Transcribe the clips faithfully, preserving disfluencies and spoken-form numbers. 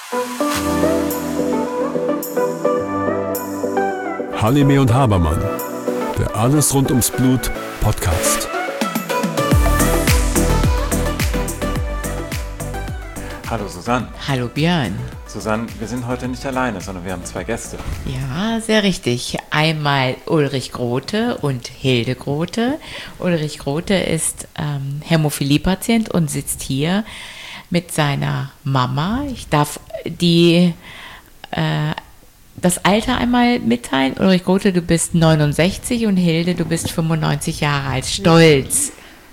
Halime und Habermann, der Alles rund ums Blut Podcast. Hallo Susanne. Hallo Björn. Susanne, wir sind heute nicht alleine, sondern wir haben zwei Gäste. Ja, sehr richtig. Einmal Ulrich Grote und Hilde Grote. Ulrich Grote ist ähm, Hämophilie-Patient und sitzt hier mit seiner Mama. Ich darf die äh, das Alter einmal mitteilen. Ulrich Grote, du bist neunundsechzig und Hilde, du bist fünfundneunzig Jahre alt. Stolz.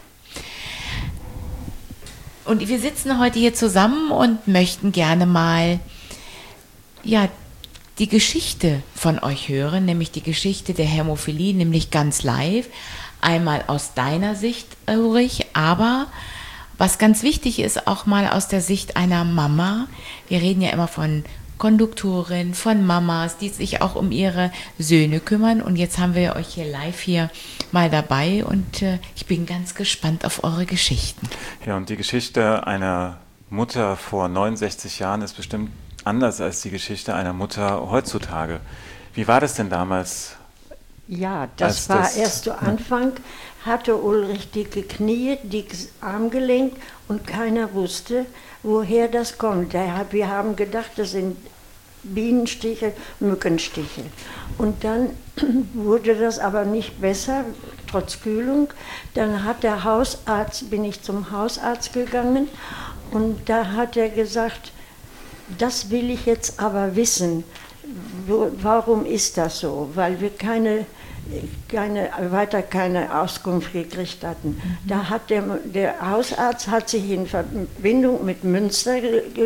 Und wir sitzen heute hier zusammen und möchten gerne mal ja, die Geschichte von euch hören, nämlich die Geschichte der Hämophilie, nämlich ganz live. Einmal aus deiner Sicht, Ulrich, aber was ganz wichtig ist, auch mal aus der Sicht einer Mama. Wir reden ja immer von Konduktorin, von Mamas, die sich auch um ihre Söhne kümmern. Und jetzt haben wir euch hier live hier mal dabei und äh, ich bin ganz gespannt auf eure Geschichten. Ja, und die Geschichte einer Mutter vor neunundsechzig Jahren ist bestimmt anders als die Geschichte einer Mutter heutzutage. Wie war das denn damals? Ja, das war das, erst zu Anfang, hatte Ulrich dicke Knie, dickes Armgelenk und keiner wusste, woher das kommt. Wir haben gedacht, das sind Bienenstiche, Mückenstiche. Und dann wurde das aber nicht besser, trotz Kühlung. Dann hat der Hausarzt, bin ich zum Hausarzt gegangen und da hat er gesagt, das will ich jetzt aber wissen. Wo, warum ist das so? Weil wir keine, keine, weiter keine Auskunft gekriegt hatten. Mhm. Da hat der, der Hausarzt hat sich in Verbindung mit Münster ge, ge,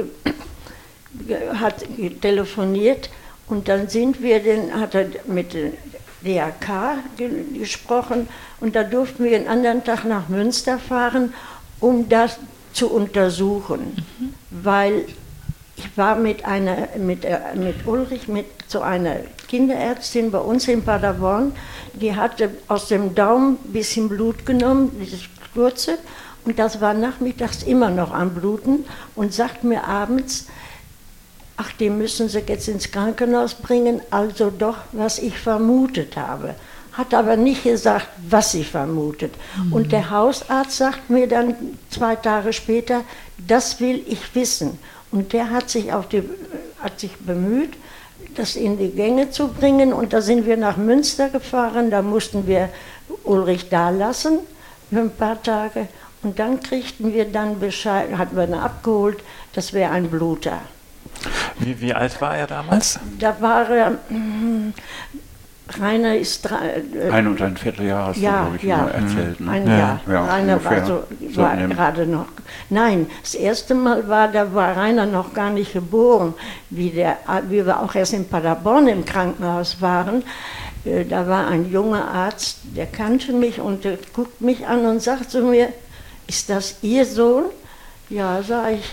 hat telefoniert und dann sind wir, den, hat er mit der D R K ge, gesprochen und da durften wir einen anderen Tag nach Münster fahren, um das zu untersuchen, mhm. weil ich war mit, einer, mit, mit Ulrich mit zu einer Kinderärztin bei uns in Paderborn, die hatte aus dem Daumen ein bisschen Blut genommen, dieses kurze, und das war nachmittags immer noch am Bluten und sagt mir abends, ach, den müssen Sie jetzt ins Krankenhaus bringen, also doch, was ich vermutet habe. Hat aber nicht gesagt, was sie vermutet. Mhm. Und der Hausarzt sagt mir dann zwei Tage später, das will ich wissen. Und der hat sich, auf die, hat sich bemüht, das in die Gänge zu bringen. Und da sind wir nach Münster gefahren, da mussten wir Ulrich da lassen für ein paar Tage. Und dann kriegten wir dann Bescheid, hatten wir ihn abgeholt, das wäre ein Bluter. Wie, wie alt war er damals? Da war er, mh, Rainer ist drei, äh, ein und ein Vierteljahr hast ja, du, glaube ich, ja, immer erzählt. Ne? Ein ja. Jahr. Ja, Rainer ungefähr. war, so, war so gerade noch. Nein, das erste Mal war, da war Rainer noch gar nicht geboren, wie, der, wie wir auch erst in Paderborn im Krankenhaus waren. Äh, da war ein junger Arzt, der kannte mich und der guckt mich an und sagt zu mir, ist das Ihr Sohn? Ja, sag ich.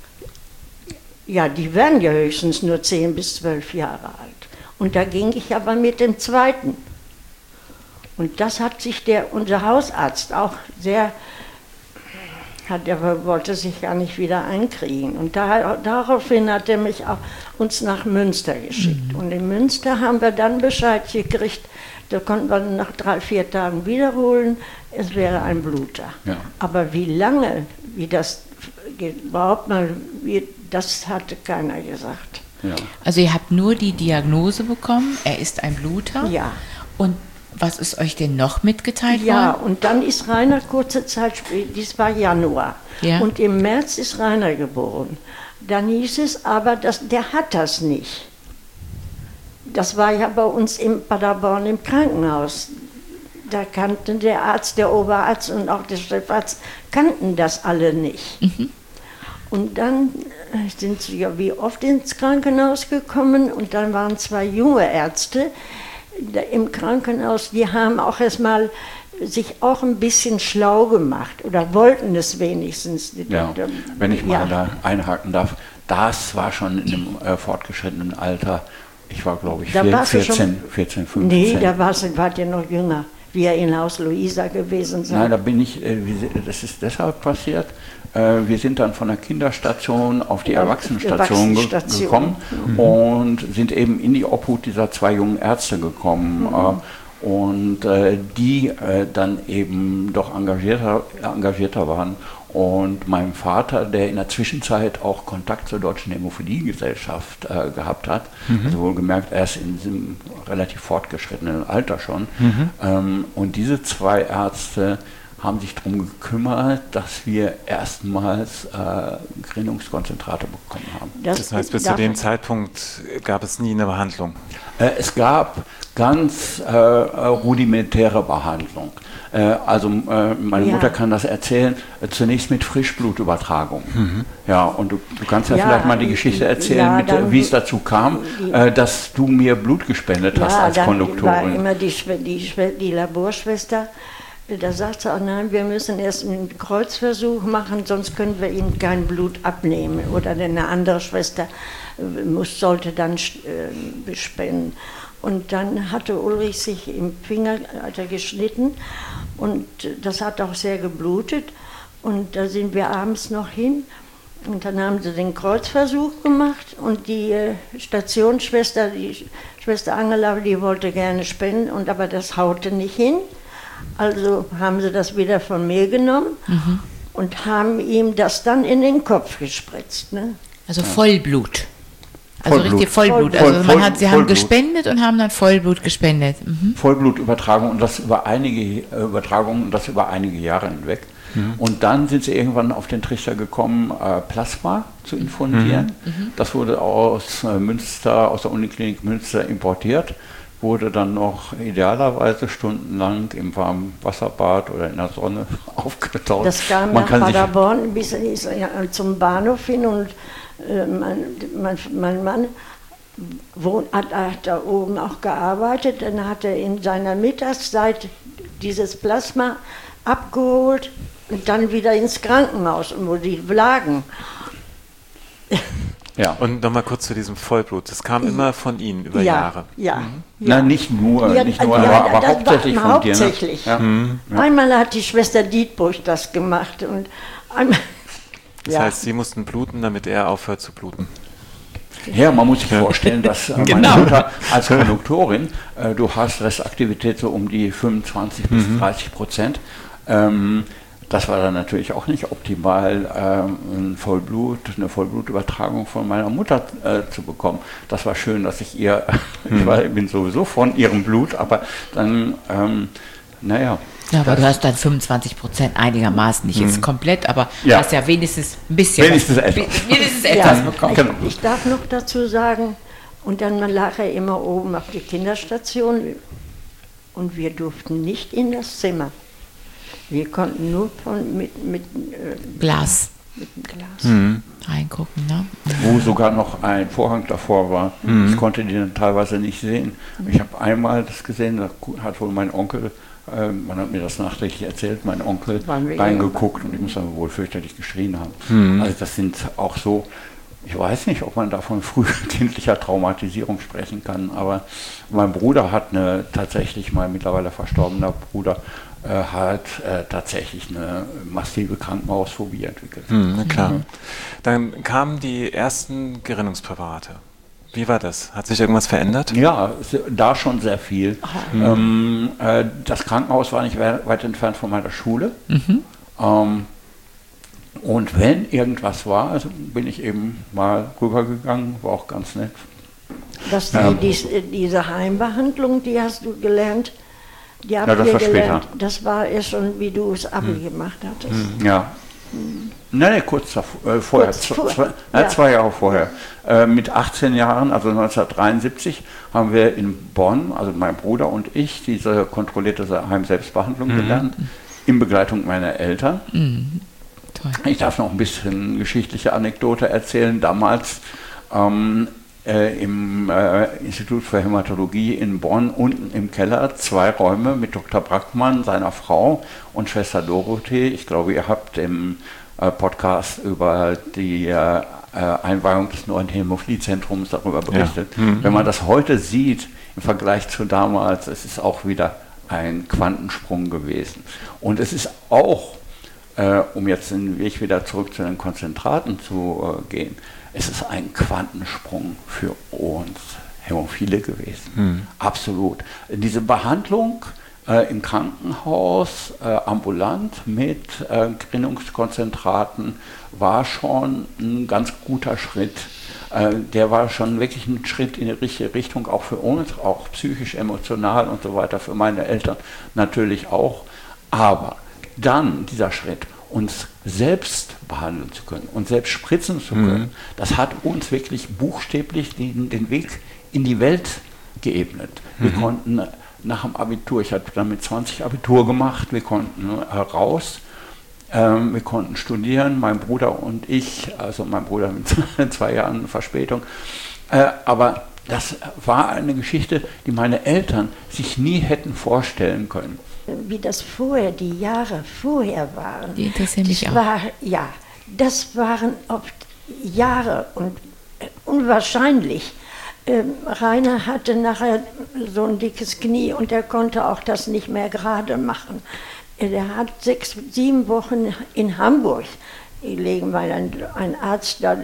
Ja, die werden ja höchstens nur zehn bis zwölf Jahre alt. Und da ging ich aber mit dem zweiten. Und das hat sich der, unser Hausarzt auch sehr, hat, er wollte sich gar nicht wieder einkriegen. Und da, daraufhin hat er mich auch uns nach Münster geschickt. Mhm. Und in Münster haben wir dann Bescheid gekriegt, da konnten wir nach drei, vier Tagen wiederholen, es wäre ein Bluter. Ja. Aber wie lange, wie das überhaupt mal, wie, das hatte keiner gesagt. Ja. Also ihr habt nur die Diagnose bekommen, er ist ein Bluter. Ja. Und was ist euch denn noch mitgeteilt ja, worden? Ja, und dann ist Rainer kurze Zeit später, dies war Januar, ja. Und im März ist Rainer geboren. Dann hieß es aber, dass, der hat das nicht. Das war ja bei uns in Paderborn im Krankenhaus. Da kannten der Arzt, der Oberarzt und auch der Chefarzt, kannten das alle nicht. Mhm. Und dann sind sie ja wie oft ins Krankenhaus gekommen und dann waren zwei junge Ärzte im Krankenhaus, die haben auch erstmal sich auch ein bisschen schlau gemacht oder wollten es wenigstens. Ja, wenn ich mal ja. da einhaken darf, das war schon in einem äh, fortgeschrittenen Alter, ich war glaube ich vierzehn, vierzehn, fünfzehn. Nee, da wart ihr noch jünger, wie ihr in Haus Luisa gewesen seid. Nein, da bin ich, äh, das ist deshalb passiert, äh, wir sind dann von der Kinderstation auf die Erwachsenenstation ge gekommen mhm. und sind eben in die Obhut dieser zwei jungen Ärzte gekommen. Mhm. Äh, und äh, die äh, dann eben doch engagierter, engagierter waren. Und meinem Vater, der in der Zwischenzeit auch Kontakt zur Deutschen Hämophilie-Gesellschaft äh, gehabt hat, mhm. also wohlgemerkt erst in diesem relativ fortgeschrittenen Alter schon. Mhm. Ähm, und diese zwei Ärzte haben sich darum gekümmert, dass wir erstmals äh, Gerinnungskonzentrate bekommen haben. Das, das heißt, bis zu dem Zeitpunkt gab es nie eine Behandlung? Äh, es gab ganz äh, rudimentäre Behandlung. Äh, also äh, meine ja. Mutter kann das erzählen, äh, zunächst mit Frischblutübertragung. Mhm. Ja, und du, du kannst ja, ja vielleicht mal die Geschichte erzählen, ja, mit, wie es dazu kam, die, äh, dass du mir Blut gespendet ja, hast als dann Konduktorin. War immer die, die, die Laborschwester. Da sagt sie auch, nein, wir müssen erst einen Kreuzversuch machen, sonst können wir Ihnen kein Blut abnehmen. Oder eine andere Schwester muss, sollte dann äh, spenden. Und dann hatte Ulrich sich im Finger hat er geschnitten und das hat auch sehr geblutet. Und da sind wir abends noch hin und dann haben sie den Kreuzversuch gemacht und die äh, Stationsschwester, die Schwester Angela, die wollte gerne spenden, und aber das haute nicht hin. Also haben sie das wieder von mir genommen mhm. und haben ihm das dann in den Kopf gespritzt. Ne? Also Vollblut. Also Vollblut. richtig Vollblut. Voll, also voll, man hat, sie Vollblut. haben gespendet und haben dann Vollblut gespendet. Mhm. Vollblutübertragung, und das über einige äh, Übertragungen und das über einige Jahre hinweg. Mhm. Und dann sind sie irgendwann auf den Trichter gekommen, äh, Plasma zu infundieren. Mhm. Das wurde aus äh, Münster, aus der Uniklinik Münster importiert, wurde dann noch idealerweise stundenlang im warmen Wasserbad oder in der Sonne aufgetaut. Das kam nach Paderborn bis zum Bahnhof hin, und äh, mein, mein, mein Mann wohnt, hat, hat da oben auch gearbeitet. Dann hat er in seiner Mittagszeit dieses Plasma abgeholt und dann wieder ins Krankenhaus, wo die lagen. Ja. Und nochmal kurz zu diesem Vollblut. Das kam immer von Ihnen über ja, Jahre. Ja, mhm. ja. Nein, nicht nur, ja, nicht nur ja, aber, aber hauptsächlich von hauptsächlich. dir. Ne? Ja. Mhm. Einmal hat die Schwester Dietburg das gemacht und einmal. Das ja. heißt, Sie mussten bluten, damit er aufhört zu bluten. Ja, man muss sich vorstellen, dass äh, genau. meine Mutter als Konduktorin, äh, du hast Restaktivität so um die fünfundzwanzig bis dreißig Prozent. Ähm, Das war dann natürlich auch nicht optimal, ähm, ein Vollblut, eine Vollblutübertragung von meiner Mutter äh, zu bekommen. Das war schön, dass ich ihr, hm. ich war, bin sowieso von ihrem Blut, aber dann, ähm, naja. Ja, aber du hast dann fünfundzwanzig Prozent einigermaßen, nicht jetzt komplett, aber ja. hast ja wenigstens ein bisschen wenigstens was, etwas, wenigstens etwas ja, bekommen. Genau. Ich, ich darf noch dazu sagen, und dann lag er immer oben auf die Kinderstation und wir durften nicht in das Zimmer. Wir konnten nur von, mit, mit äh, Glas, mit dem Glas mhm. reingucken. Ne? Wo sogar noch ein Vorhang davor war. Mhm. Ich konnte die dann teilweise nicht sehen. Ich habe einmal das gesehen, da hat wohl mein Onkel, äh, man hat mir das nachträglich erzählt, mein Onkel reingeguckt und ich muss dann wohl fürchterlich geschrien haben. Mhm. Also das sind auch so, ich weiß nicht, ob man da von frühkindlicher Traumatisierung sprechen kann, aber mein Bruder hat eine, tatsächlich mein mittlerweile verstorbener Bruder, äh, hat äh, tatsächlich eine massive Krankenhausphobie entwickelt. Hm, na klar. Mhm. Dann kamen die ersten Gerinnungspräparate. Wie war das? Hat sich irgendwas verändert? Ja, da schon sehr viel. Mhm. Ähm, äh, das Krankenhaus war nicht weit entfernt von meiner Schule. Mhm. Ähm, Und wenn irgendwas war, also bin ich eben mal rübergegangen, war auch ganz nett. Das, ähm, dies, diese Heimbehandlung, die hast du gelernt, die habt ja, das ihr war gelernt, später. Das war erst schon, wie du es Abi hm. gemacht hattest. Hm. Ja. Hm. Nein, nee, kurz davor, äh, vorher, kurz vor, zwei, ja. äh, zwei Jahre vorher. Äh, mit achtzehn Jahren, also neunzehnhundertdreiundsiebzig, haben wir in Bonn, also mein Bruder und ich, diese kontrollierte Heimselbstbehandlung mhm. gelernt, in Begleitung meiner Eltern. Mhm. Ich darf noch ein bisschen geschichtliche Anekdote erzählen. Damals ähm, äh, im äh, Institut für Hämatologie in Bonn, unten im Keller, zwei Räume mit Doktor Brackmann, seiner Frau und Schwester Dorothee. Ich glaube, ihr habt im äh, Podcast über die äh, Einweihung des neuen Hämophiliezentrums darüber berichtet. Ja. Mhm. Wenn man das heute sieht, im Vergleich zu damals, es ist auch wieder ein Quantensprung gewesen. Und es ist auch äh, um jetzt den Weg wieder zurück zu den Konzentraten zu äh, gehen, es ist ein Quantensprung für uns Hämophile gewesen. Mhm. Absolut. Diese Behandlung äh, im Krankenhaus, äh, ambulant mit äh, Gerinnungskonzentraten, war schon ein ganz guter Schritt. Äh, der war schon wirklich ein Schritt in die richtige Richtung, auch für uns, auch psychisch, emotional und so weiter, für meine Eltern natürlich auch. Aber dann dieser Schritt, uns selbst behandeln zu können und selbst spritzen zu können, mhm. das hat uns wirklich buchstäblich den, den Weg in die Welt geebnet. Wir mhm. konnten nach dem Abitur, ich hatte dann mit zwanzig Abitur gemacht, wir konnten äh, raus, ähm, wir konnten studieren, mein Bruder und ich, also mein Bruder mit zwei Jahren Verspätung, äh, aber das war eine Geschichte, die meine Eltern sich nie hätten vorstellen können. Wie das vorher, die Jahre vorher waren. Die interessieren mich auch. War, ja, das waren oft Jahre und äh, unwahrscheinlich. Ähm, Rainer hatte nachher so ein dickes Knie und er konnte auch das nicht mehr gerade machen. Er hat sechs, sieben Wochen in Hamburg gelegen, weil ein, ein Arzt da... Äh,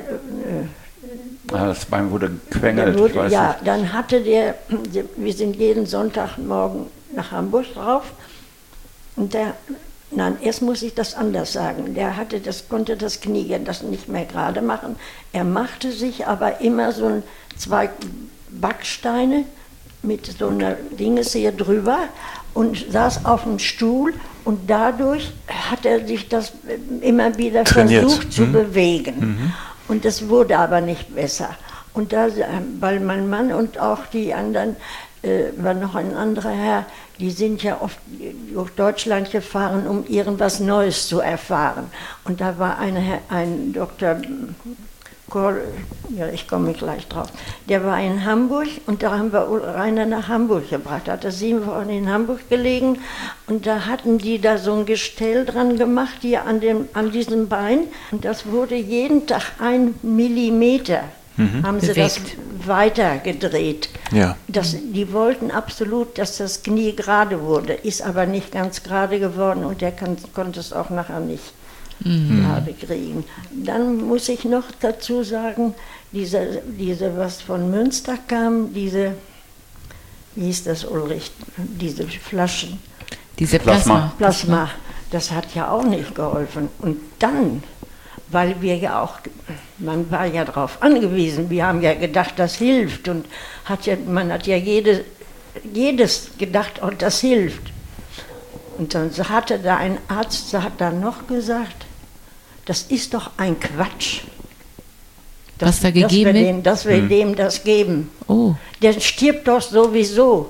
das Bein wurde gequengelt, wurde, ich weiß ja, nicht. Dann hatte der, wir sind jeden Sonntagmorgen nach Hamburg drauf und der, nein, erst muss ich das anders sagen, der hatte das, konnte das Knie das nicht mehr gerade machen. Er machte sich aber immer so ein, zwei Backsteine mit so einer Dinges hier drüber und saß auf dem Stuhl und dadurch hat er sich das immer wieder trainiert. versucht zu mhm. bewegen. Mhm. Und das wurde aber nicht besser. Und da, weil mein Mann und auch die anderen, äh, war noch ein anderer Herr, die sind ja oft durch Deutschland gefahren, um irgendwas Neues zu erfahren. Und da war ein, ein Doktor Kohl, ja, ich komme gleich drauf, der war in Hamburg und da haben wir Rainer nach Hamburg gebracht. Da hat er sieben Wochen in Hamburg gelegen und da hatten die da so ein Gestell dran gemacht, hier an, dem, an diesem Bein. Und das wurde jeden Tag ein Millimeter, mhm. haben sie Bewegt. das weitergedreht. Ja. Das, die wollten absolut, dass das Knie gerade wurde, ist aber nicht ganz gerade geworden und der kann, konnte es auch nachher nicht. Mhm. gerade kriegen. Dann muss ich noch dazu sagen, diese, diese was von Münster kam, diese, wie hieß das, Ulrich, diese Flaschen. Diese Plasma. Plasma, das hat ja auch nicht geholfen. Und dann, weil wir ja auch, man war ja darauf angewiesen, wir haben ja gedacht, das hilft und hat ja, man hat ja jede, jedes gedacht, oh, das hilft. Und dann hatte da ein Arzt, hat dann noch gesagt, das ist doch ein Quatsch. Dass, Was da gegeben dass wir, wird? dem, dass wir hm. dem das geben. Oh. Der stirbt doch sowieso.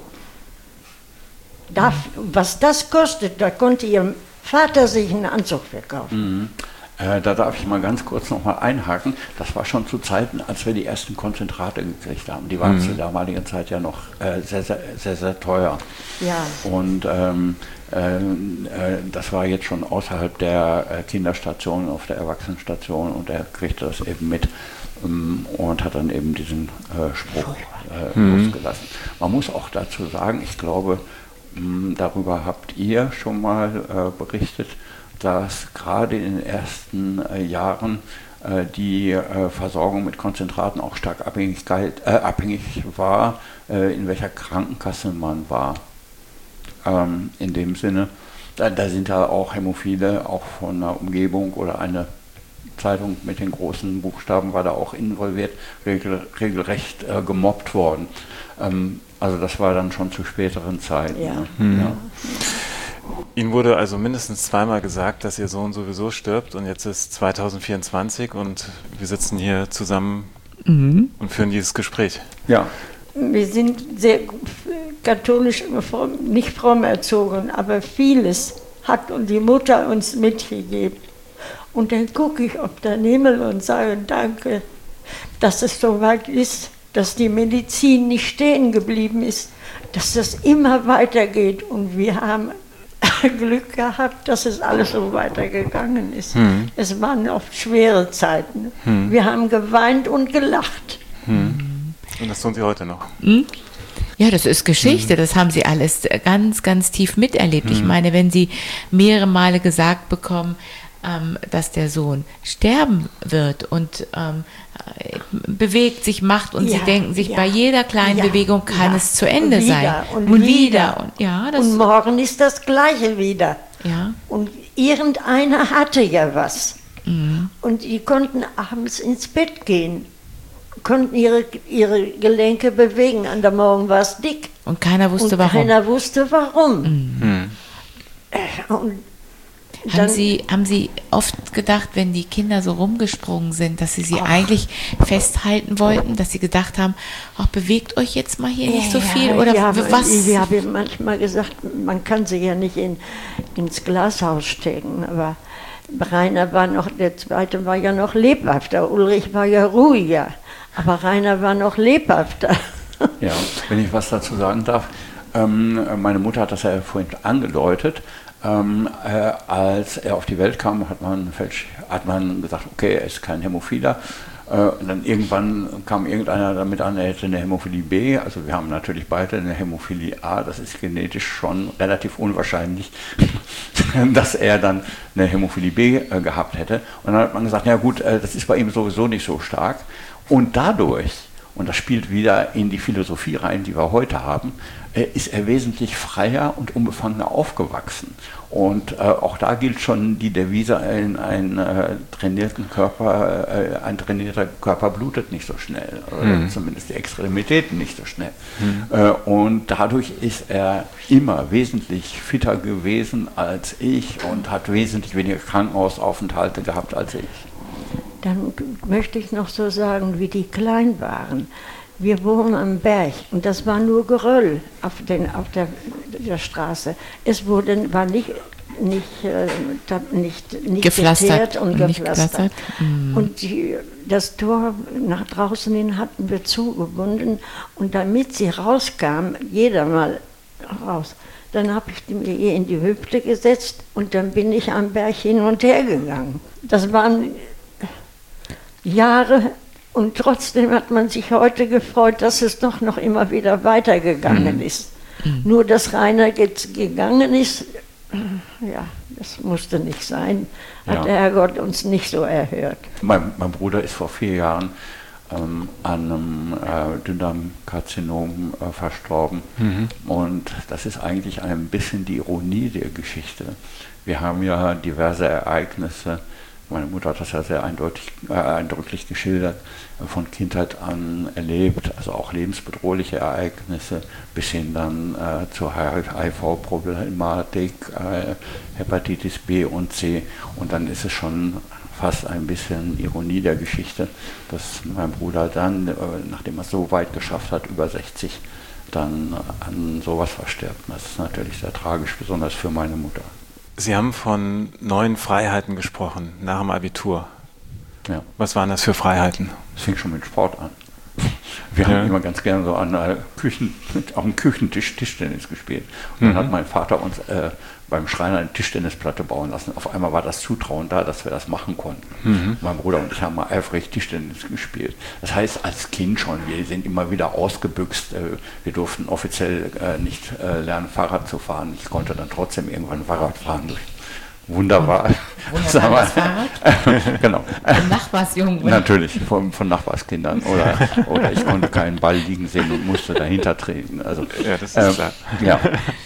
Darf, was das kostet, da konnte ihr Vater sich einen Anzug verkaufen. Mhm. Äh, da darf ich mal ganz kurz noch mal einhaken. Das war schon zu Zeiten, als wir die ersten Konzentrate gekriegt haben. Die waren mhm. zur damaligen Zeit ja noch äh, sehr, sehr, sehr, sehr teuer. Ja. Und ähm, äh, äh, das war jetzt schon außerhalb der äh, Kinderstation, auf der Erwachsenenstation und er kriegte das eben mit ähm, und hat dann eben diesen äh, Spruch äh, mhm. losgelassen. Man muss auch dazu sagen, ich glaube, mh, darüber habt ihr schon mal äh, berichtet, dass gerade in den ersten äh, Jahren äh, die äh, Versorgung mit Konzentraten auch stark Abhängigkeit, äh, abhängig war, äh, in welcher Krankenkasse man war. Ähm, in dem Sinne, da, da sind da auch Hämophile, auch von der Umgebung oder eine Zeitung mit den großen Buchstaben war da auch involviert, regel, regelrecht äh, gemobbt worden. Ähm, also das war dann schon zu späteren Zeiten. Ja. Ne? Mhm. Ja. Ihnen wurde also mindestens zweimal gesagt, dass Ihr Sohn sowieso stirbt und jetzt ist zwanzig vierundzwanzig und wir sitzen hier zusammen mhm. und führen dieses Gespräch. Ja. Wir sind sehr katholisch, nicht fromm erzogen, aber vieles hat die Mutter uns mitgegeben. Und dann gucke ich auf den Himmel und sage, danke, dass es so weit ist, dass die Medizin nicht stehen geblieben ist, dass das immer weitergeht und wir haben Glück gehabt, dass es alles so weitergegangen ist. Hm. Es waren oft schwere Zeiten. Hm. Wir haben geweint und gelacht. Hm. Und das tun Sie heute noch? Hm? Ja, das ist Geschichte. Hm. Das haben Sie alles ganz, ganz tief miterlebt. Hm. Ich meine, wenn Sie mehrere Male gesagt bekommen, ähm, dass der Sohn sterben wird und ähm, bewegt sich, macht und Ja, sie denken sich, ja, bei jeder kleinen ja, Bewegung kann ja. es zu Ende Und wieder, sein. und und wieder. wieder. Und, ja, das, Und morgen ist das Gleiche wieder. ja. Und irgendeiner hatte ja was. Mhm. Und die konnten abends ins Bett gehen, konnten ihre, ihre Gelenke bewegen. An der Morgen war es dick. Und keiner wusste, und warum. keiner wusste, warum. Mhm. Und Haben dann, Sie, haben Sie oft gedacht, wenn die Kinder so rumgesprungen sind, dass Sie sie Ach. eigentlich festhalten wollten, dass Sie gedacht haben, ach, bewegt euch jetzt mal hier nicht so viel? Oder ja, was? Ich habe manchmal gesagt, man kann sie ja nicht in, ins Glashaus stecken, aber Rainer war noch, der zweite war ja noch lebhafter, Ulrich war ja ruhiger, aber Rainer war noch lebhafter. Ja, wenn ich was dazu sagen darf, ähm, meine Mutter hat das ja vorhin angedeutet. Ähm, äh, als er auf die Welt kam, hat man, hat man gesagt, okay, er ist kein Hämophiler. Äh, und dann irgendwann kam irgendeiner damit an, er hätte eine Hämophilie B. Also wir haben natürlich beide eine Hämophilie A. Das ist genetisch schon relativ unwahrscheinlich, dass er dann eine Hämophilie B äh, gehabt hätte. Und dann hat man gesagt, ja gut, äh, das ist bei ihm sowieso nicht so stark. Und dadurch, und das spielt wieder in die Philosophie rein, die wir heute haben, ist er wesentlich freier und unbefangener aufgewachsen. Und äh, auch da gilt schon die Devise, ein, ein äh, trainierten Körper, äh, ein trainierter Körper blutet nicht so schnell, oder mhm. zumindest die Extremitäten nicht so schnell. Mhm. Äh, und dadurch ist er immer wesentlich fitter gewesen als ich und hat wesentlich weniger Krankenhausaufenthalte gehabt als ich. Dann möchte ich noch so sagen, wie die klein waren. Wir wohnen am Berg und das war nur Geröll auf, den, auf der, der Straße. Es wurde, war nicht, nicht, äh, nicht, nicht gepflastert und nicht gepflastert. Mm. Und die, das Tor nach draußen hin hatten wir zugebunden und damit sie rauskam, jeder mal raus, dann habe ich mir ihr in die Hüfte gesetzt und dann bin ich am Berg hin und her gegangen. Das waren Jahre. Und trotzdem hat man sich heute gefreut, dass es doch noch immer wieder weitergegangen ist. Mhm. Nur, dass Rainer jetzt gegangen ist, ja, das musste nicht sein, hat ja. der Herrgott uns nicht so erhört. Mein, mein Bruder ist vor vier Jahren ähm, an einem äh, Dünndarmkarzinom äh, verstorben. Mhm. Und das ist eigentlich ein bisschen die Ironie der Geschichte. Wir haben ja diverse Ereignisse, meine Mutter hat das ja sehr eindeutig, äh, eindrücklich geschildert, äh, von Kindheit an erlebt, also auch lebensbedrohliche Ereignisse bis hin dann äh, zur H I V-Problematik, äh, Hepatitis B und C. Und dann ist es schon fast ein bisschen Ironie der Geschichte, dass mein Bruder dann, äh, nachdem er es so weit geschafft hat, über sechzig, dann äh, an sowas verstirbt. Das ist natürlich sehr tragisch, besonders für meine Mutter. Sie haben von neuen Freiheiten gesprochen, nach dem Abitur. Ja. Was waren das für Freiheiten? Das fing schon mit Sport an. Wir ja. haben immer ganz gerne so an äh, Küchen, auf dem Küchentisch Tischtennis gespielt. Und mhm. dann hat mein Vater uns äh, beim Schreiner eine Tischtennisplatte bauen lassen. Auf einmal war das Zutrauen da, dass wir das machen konnten. Mhm. Mein Bruder und ich haben mal eifrig Tischtennis gespielt. Das heißt, als Kind schon, wir sind immer wieder ausgebüxt. Äh, wir durften offiziell äh, nicht äh, lernen, Fahrrad zu fahren. Ich konnte dann trotzdem irgendwann Fahrrad fahren. Durch. Wunderbar. Wunderbar das Fahrrad? Genau. Von Nachbarsjungen. Natürlich, von, von Nachbarskindern. Oder, oder ich konnte keinen Ball liegen sehen und musste dahinter treten. Also, ja, das ist ähm, klar. Ja.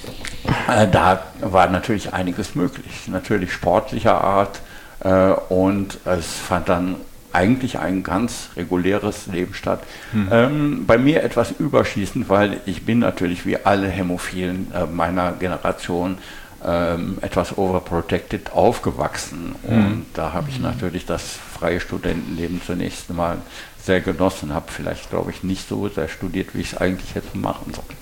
Äh, da war natürlich einiges möglich. Natürlich sportlicher Art. Äh, und es fand dann eigentlich ein ganz reguläres Leben statt. Hm. Ähm, bei mir etwas überschießend, weil ich bin natürlich wie alle Hämophilen äh, meiner Generation Ähm, etwas overprotected aufgewachsen. Mhm. Und da habe ich natürlich das freie Studentenleben zunächst mal sehr genossen, habe vielleicht, glaube ich, nicht so sehr studiert, wie ich es eigentlich hätte machen sollen.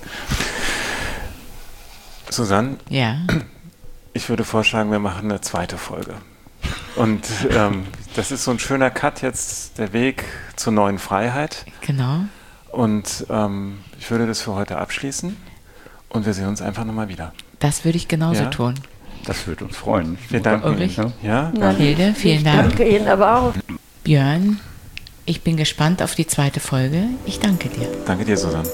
Susanne, ja. Ich würde vorschlagen, wir machen eine zweite Folge. Und ähm, das ist so ein schöner Cut jetzt, der Weg zur neuen Freiheit. Genau. Und ähm, ich würde das für heute abschließen und wir sehen uns einfach nochmal wieder. Das würde ich genauso ja? tun. Das würde uns freuen. Wir danken Ihnen. Ja? Ja? Hilde, vielen Dank. Ich danke Ihnen aber auch. Björn, ich bin gespannt auf die zweite Folge. Ich danke dir. Danke dir, Susanne.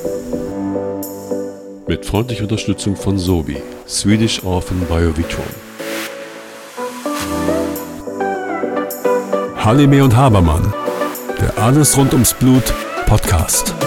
Mit freundlicher Unterstützung von Sobi, Swedish Orphan Biovitron. Halime und Habermann, der Alles rund ums Blut Podcast.